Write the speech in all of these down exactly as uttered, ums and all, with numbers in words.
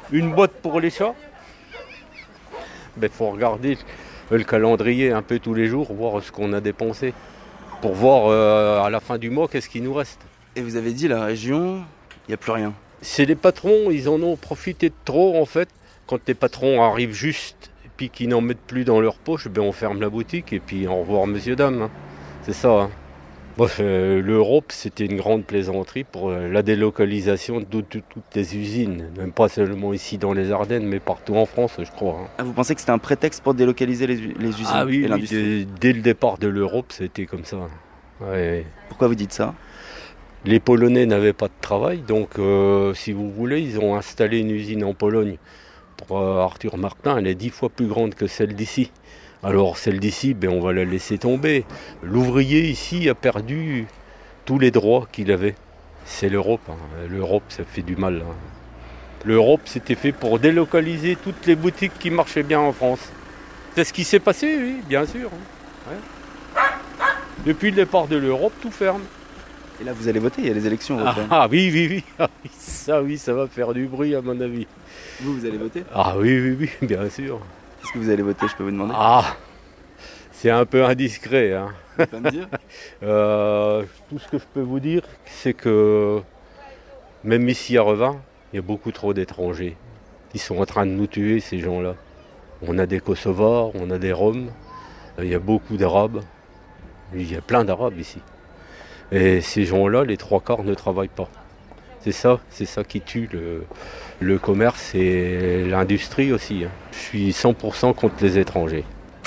Une boîte pour les chats. Il faut regarder le calendrier un peu tous les jours, voir ce qu'on a dépensé. Pour voir euh, à la fin du mois qu'est-ce qui nous reste. Et vous avez dit, la région, il n'y a plus rien. C'est les patrons, ils en ont profité de trop en fait. Quand les patrons arrivent juste et puis qu'ils n'en mettent plus dans leur poche, ben on ferme la boutique et puis au revoir monsieur, dame. Hein. C'est ça. Hein. Bon, euh, L'Europe, c'était une grande plaisanterie pour euh, la délocalisation de, de, de toutes les usines. Même pas seulement ici dans les Ardennes, mais partout en France, je crois. Hein. Ah, vous pensez que c'était un prétexte pour délocaliser les, les usines ah, oui, et oui, l'industrie dès, dès le départ de l'Europe, c'était comme ça. Ouais, ouais. Pourquoi vous dites ça ? Les Polonais n'avaient pas de travail, donc euh, si vous voulez, ils ont installé une usine en Pologne. Pour euh, Arthur Martin, elle est dix fois plus grande que celle d'ici. Alors celle d'ici, ben, on va la laisser tomber. L'ouvrier ici a perdu tous les droits qu'il avait. C'est l'Europe. Hein. L'Europe, ça fait du mal. Hein. L'Europe, c'était fait pour délocaliser toutes les boutiques qui marchaient bien en France. C'est ce qui s'est passé, oui, bien sûr. Hein. Ouais. Depuis le départ de l'Europe, tout ferme. Et là, vous allez voter, il y a les élections européennes. Ah, ah oui, oui, oui. Ah, oui. Ça, oui, ça va faire du bruit, à mon avis. Vous, vous allez voter ? Ah oui, oui, oui, bien sûr. Qu'est-ce que vous allez voter, je peux vous demander ? Ah, c'est un peu indiscret. Hein. Vous pouvez pas me dire ? euh, Tout ce que je peux vous dire, c'est que même ici à Revin, il y a beaucoup trop d'étrangers. Ils sont en train de nous tuer, ces gens-là. On a des Kosovars, on a des Roms, il y a beaucoup d'Arabes. Il y a plein d'Arabes ici. Et ces gens-là, les trois quarts ne travaillent pas. C'est ça, c'est ça qui tue le, le commerce et l'industrie aussi. Hein. Je suis cent pour cent contre les étrangers.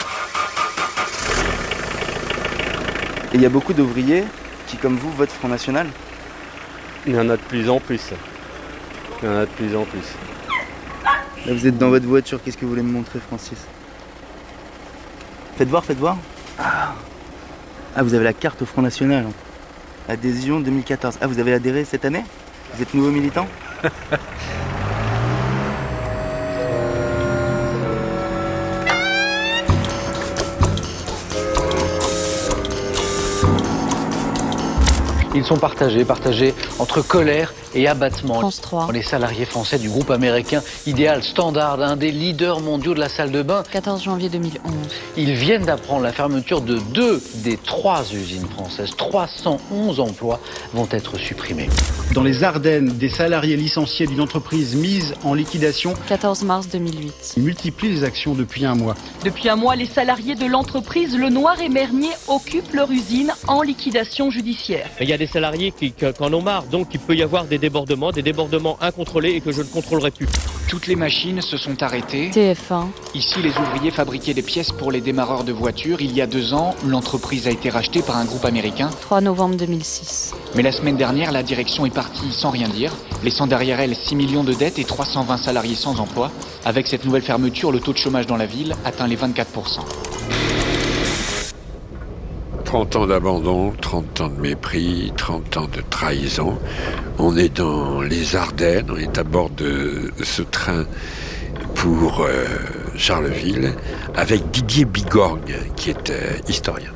Et il y a beaucoup d'ouvriers qui, comme vous, votent Front National ? Il y en a de plus en plus. Il y en a de plus en plus. Là, vous êtes dans votre voiture, qu'est-ce que vous voulez me montrer, Francis ? Faites voir, faites voir. Ah, ah vous avez la carte au Front National. Adhésion deux mille quatorze. Ah, vous avez adhéré cette année ? Vous êtes nouveau militant ? Ils sont partagés, partagés entre colère et abattement. France trois. Les salariés français du groupe américain Ideal Standard, un des leaders mondiaux de la salle de bain. quatorze janvier deux mille onze. Ils viennent d'apprendre la fermeture de deux des trois usines françaises. trois cent onze emplois vont être supprimés. Dans les Ardennes, des salariés licenciés d'une entreprise mise en liquidation quatorze mars deux mille huit. multiplient les actions depuis un mois. Depuis un mois, les salariés de l'entreprise Lenoir et Mernier occupent leur usine en liquidation judiciaire. Il y a des salariés qui, qui en ont marre, donc il peut y avoir des débordements, des débordements incontrôlés et que je ne contrôlerai plus. Toutes les machines se sont arrêtées. T F un. Ici, les ouvriers fabriquaient des pièces pour les démarreurs de voitures. Il y a deux ans, l'entreprise a été rachetée par un groupe américain. trois novembre deux mille six. Mais la semaine dernière, la direction est partie sans rien dire, laissant derrière elle six millions de dettes et trois cent vingt salariés sans emploi. Avec cette nouvelle fermeture, le taux de chômage dans la ville atteint les vingt-quatre pour cent. trente ans d'abandon, trente ans de mépris, trente ans de trahison. On est dans les Ardennes, on est à bord de ce train pour euh, Charleville, avec Didier Bigorgne, qui est euh, historien.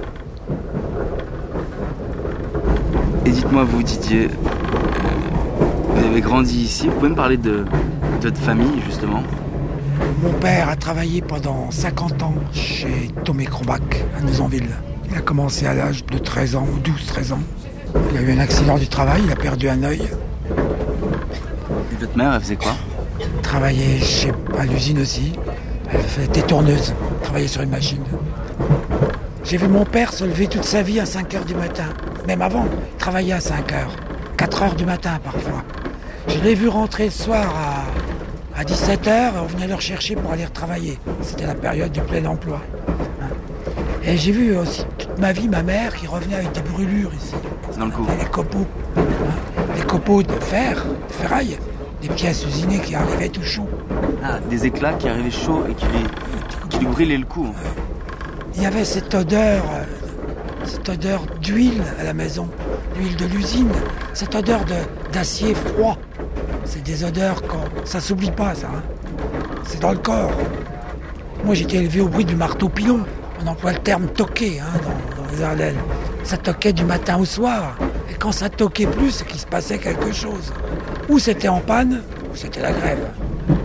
Et dites-moi, vous, Didier, vous avez grandi ici, vous pouvez me parler de, de votre famille, justement ? Mon père a travaillé pendant cinquante ans chez Tomé Crombach, à Nouzonville. Il a commencé à l'âge de treize ans, ou douze treize ans. Il a eu un accident du travail, il a perdu un œil. Et votre mère, elle faisait quoi ? Elle travaillait chez, à l'usine aussi. Elle était tourneuse, travaillait sur une machine. J'ai vu mon père se lever toute sa vie à cinq heures du matin. Même avant, il travaillait à cinq heures. quatre heures du matin parfois. Je l'ai vu rentrer le soir à, à dix-sept heures, on venait le rechercher pour aller retravailler. C'était la période du plein emploi. Et j'ai vu aussi toute ma vie ma mère qui revenait avec des brûlures ici. Dans le coup. Des copeaux. Hein, des copeaux de fer, de ferraille. Des pièces usinées qui arrivaient tout chauds. Ah, des éclats qui arrivaient chauds et qui lui, qui lui brûlaient le cou. En fait. Il y avait cette odeur, euh, cette odeur d'huile à la maison. L'huile de l'usine. Cette odeur de, d'acier froid. C'est des odeurs, quand, ça s'oublie pas ça. Hein. C'est dans le corps. Moi j'étais élevé au bruit du marteau pilon. On emploie le terme toquer hein, dans, dans les Ardennes. Ça toquait du matin au soir. Et quand ça toquait plus, c'est qu'il se passait quelque chose. Ou c'était en panne, c'était la grève.